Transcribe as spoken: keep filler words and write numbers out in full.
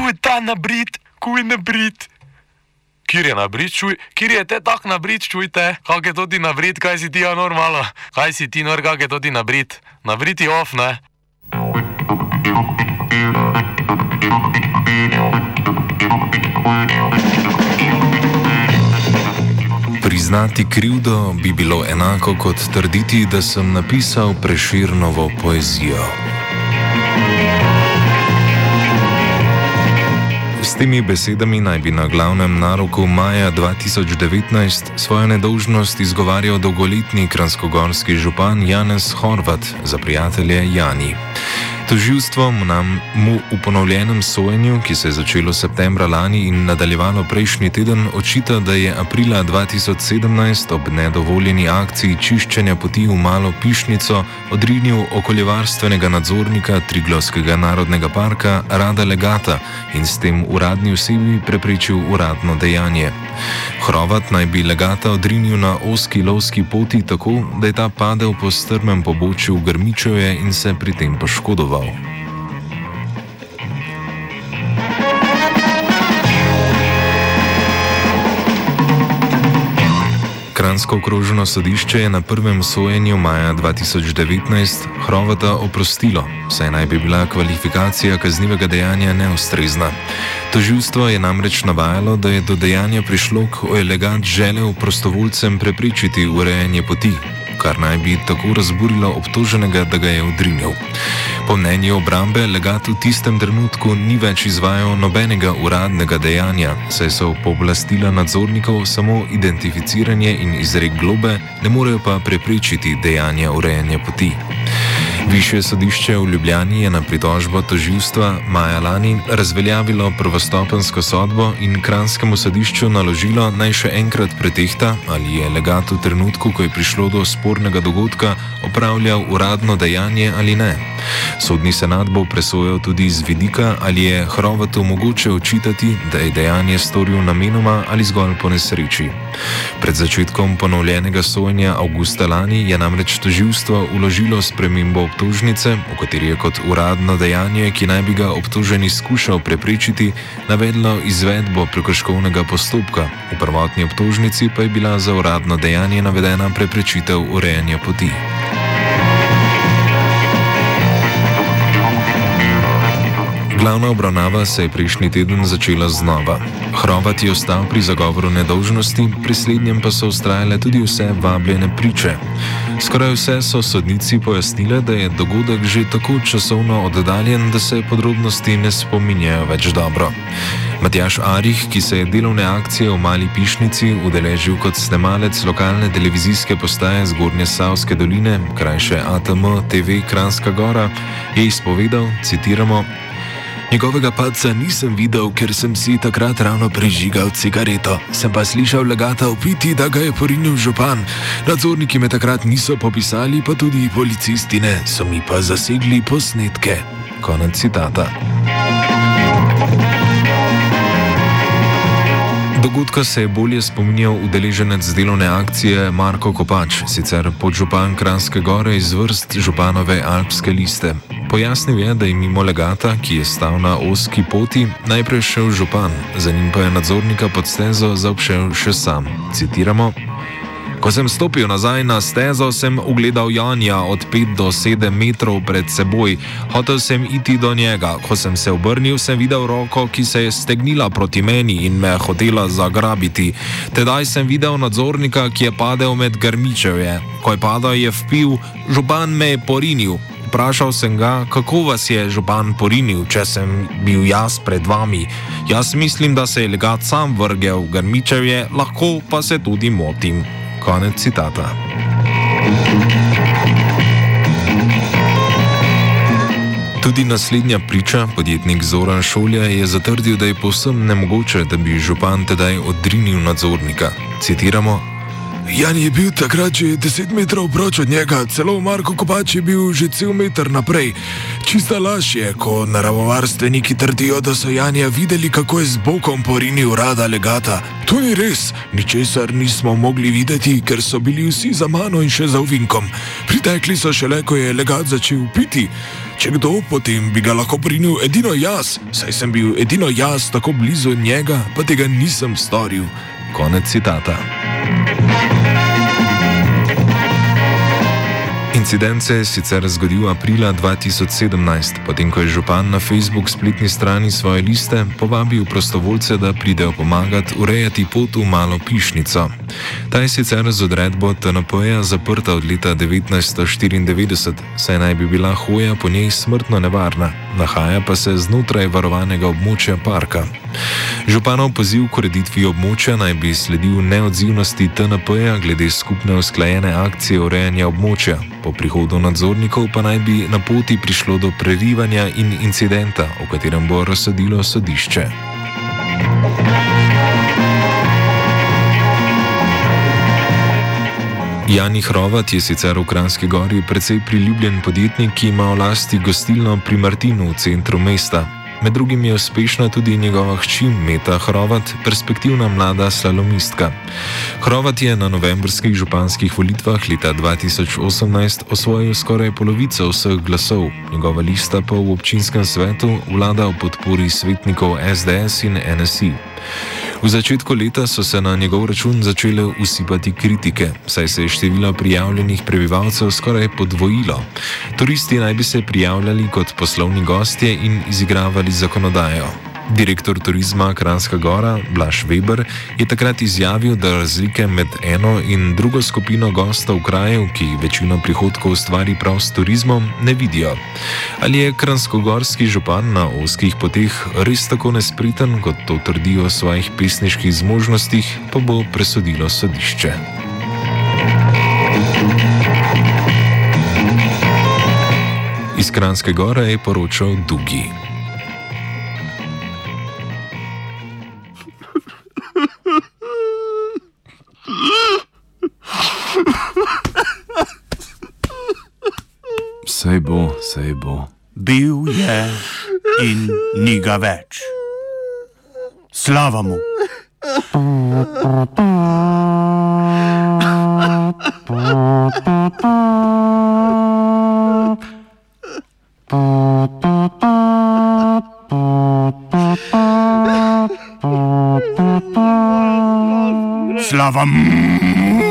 čuj ta nabrit, kuj nabrit. Kjer je nabrit, čuj, kjer je te tak nabrit, čujte, kak je to ti nabrit, kaj si ti ja normalo, kaj si ti nor, kak je to ti nabrit, nabrit je off, ne? Priznati krivdo bi bilo enako kot trditi, da sem napisal Prešernovo poezijo. S temi besedami naj bi na glavnem naroku maja dva tisoč devetnajst svojo nedolžnost izgovarjal dolgoletni kranjskogorski župan Janez Horvat, za prijatelje Jani. Tožilstvo nam mu v ponovljenem sojenju, ki se je začelo septembra lani in nadaljevalo prejšnji teden, očita, da je aprila dva tisoč sedemnajst ob nedovoljeni akciji čiščenja poti v Malo Pišnico odrinil okoljevarstvenega nadzornika Triglavskega narodnega parka Rada Legata in s tem uradni osebi preprečil uradno dejanje. Horvat naj bi Legata odrinil na ozki lovski poti tako, da je ta padel po strmem pobočju v Grmičevje in se pri tem poškodoval. Kranjsko okrožno sodišče je na prvem sojenju maja dva tisoč devetnajst Horvata oprostilo, saj naj bi bila kvalifikacija kaznivega dejanja neustrezna. Tožilstvo je namreč navajalo, da je do dejanja prišlo, ko je Legat želel prostovoljcem preprečiti urejanje poti, kar naj bi tako razburilo obtoženega, da ga je odrinil. Po mnenju obrambe Legat v tistem trenutku ni več izvajal nobenega uradnega dejanja, saj so pooblastila nadzornikov samo identificiranje in izrek globe, ne morejo pa preprečiti dejanja urejanja poti. Višje sodišče v Ljubljani je na pritožbo tožilstva maja lani razveljavilo prvostopenjsko sodbo in kranjskemu sodišču naložilo, naj še enkrat pretehta, ali je Legat v trenutku, ko je prišlo do spornega dogodka, opravljal uradno dejanje ali ne. Sodni senat bo presojal tudi z vidika, ali je Horvatu mogoče očitati, da je dejanje storil namenoma ali zgolj po nesreči. Pred začetkom ponovljenega sojenja avgusta lani je namreč tožilstvo vložilo spremembo obtožnice, v kateri je kot uradno dejanje, ki naj bi ga obtoženi skušal preprečiti, navedlo izvedbo prekrškovnega postopka. V prvotni obtožnici pa je bila za uradno dejanje navedena preprečitev urejanja poti. Glavna obravnava se je prejšnji teden začela znova. Horvat je ostal pri zagovoru nedolžnosti, pri slednjem pa so vztrajale tudi vse vabljene priče. Skoraj vse so sodnici pojasnile, da je dogodek že tako časovno oddaljen, da se podrobnosti ne spominjajo več dobro. Matjaž Arih, ki se je delovne akcije v Mali Pišnici udeležil kot snemalec lokalne televizijske postaje Zgornje Savske doline, krajše A T M T V Kranjska Gora, je izpovedal, citiramo: "Njegovega padca nisem videl, ker sem si takrat ravno prižigal cigareto. Sem pa slišal Legata vpiti, da ga je porinil župan. Nadzorniki me takrat niso popisali, pa tudi policisti ne, so mi pa zasegli posnetke." Konec citata. Dogodka se je bolje spominjal udeleženec delovne akcije Marko Kopač, sicer podžupan Kranjske Gore iz vrst županove Alpske liste. Pojasnil je, da je mimo Legata, ki je stal na ozki poti, najprej šel župan, za njim pa je nadzornika pod stezo zaobšel še sam. Citiramo: "Ko sem stopil nazaj na stezo, sem ugledal Janja od pet do sedem metrov pred seboj. Hotel sem iti do njega. Ko sem se obrnil, sem videl roko, ki se je stegnila proti meni in me hotela zagrabiti. Tedaj sem videl nadzornika, ki je padel med Grmičevje. Ko je padal, je vpil: 'Župan me je porinil.' Vprašal sem ga, kako vas je župan porinil, če sem bil jaz pred vami. Jaz mislim, da se je Legat sam vrgel v Grmičevje, lahko pa se tudi motim." Konec citata. Tudi naslednja priča, podjetnik Zoran Šolja, je zatrdil, da je povsem nemogoče, da bi župan tedaj odrinil nadzornika. Citiramo: Jan je bil takrat že deset metrov proč od njega, celo Marko Kopač je bil že cel meter naprej. Čista laž je, ko naravovarstveniki trdijo, da so Janja videli, kako je z bokom porinil rada legata. To ni res, ničesar nismo mogli videti, ker so bili vsi za mano in še za ovinkom. Pritekli so šele, ko je legat začel piti. Če kdo, potem bi ga lahko porinil edino jaz, saj sem bil edino jaz tako blizu njega, pa tega nisem storil. Konec citata. Incident se je sicer zgodil aprila dva tisoč sedemnajst, potem ko je župan na Facebook spletni strani svoje liste povabil prostovoljce, da pridejo pomagati urejati pot v malo pišnico. Ta je sicer z odredbo T N P-ja zaprta od leta devetnajststo štiriindevetdeset, saj naj bi bila hoja po njej smrtno nevarna, nahaja pa se znotraj varovanega območja parka. Županov poziv k ureditvi območja naj bi sledil neodzivnosti T N P-ja glede skupne usklajene akcije urejanja območja. Po prihodu nadzornikov pa naj bi na poti prišlo do prerivanja in incidenta, o katerem bo razsodilo sodišče. Jani Hrovat je sicer v Kranjski Gori precej priljubljen podjetnik, ki ima v lasti gostilno pri Martinu v centru mesta. Med drugim je uspešna tudi njegova hči Meta Hrovat, perspektivna mlada slalomistka. Hrovat je na novembrskih županskih volitvah leta dva tisoč osemnajst osvojil skoraj polovico vseh glasov, njegova lista pa v občinskem svetu vlada v podpori svetnikov S D S in N S I. V začetku leta so se na njegov račun začele usipati kritike, saj se je število prijavljenih prebivalcev skoraj podvojilo. Turisti naj bi se prijavljali kot poslovni gostje in izigravali zakonodajo. Direktor turizma Kranjska Gora, Blaž Weber, je takrat izjavil, da razlike med eno in drugo skupino gostov krajev, ki večino prihodkov ustvari prav s turizmom, ne vidijo. Ali je kranjskogorski župan na ozkih poteh res tako nespriten, kot to trdijo o svojih pesniških zmožnostih, pa bo presodilo sodišče. Iz Kranjske Gore je poročal Dugi. Sej bo, sej bo. Bil je in ni ga več. Slava mu. Slava mu.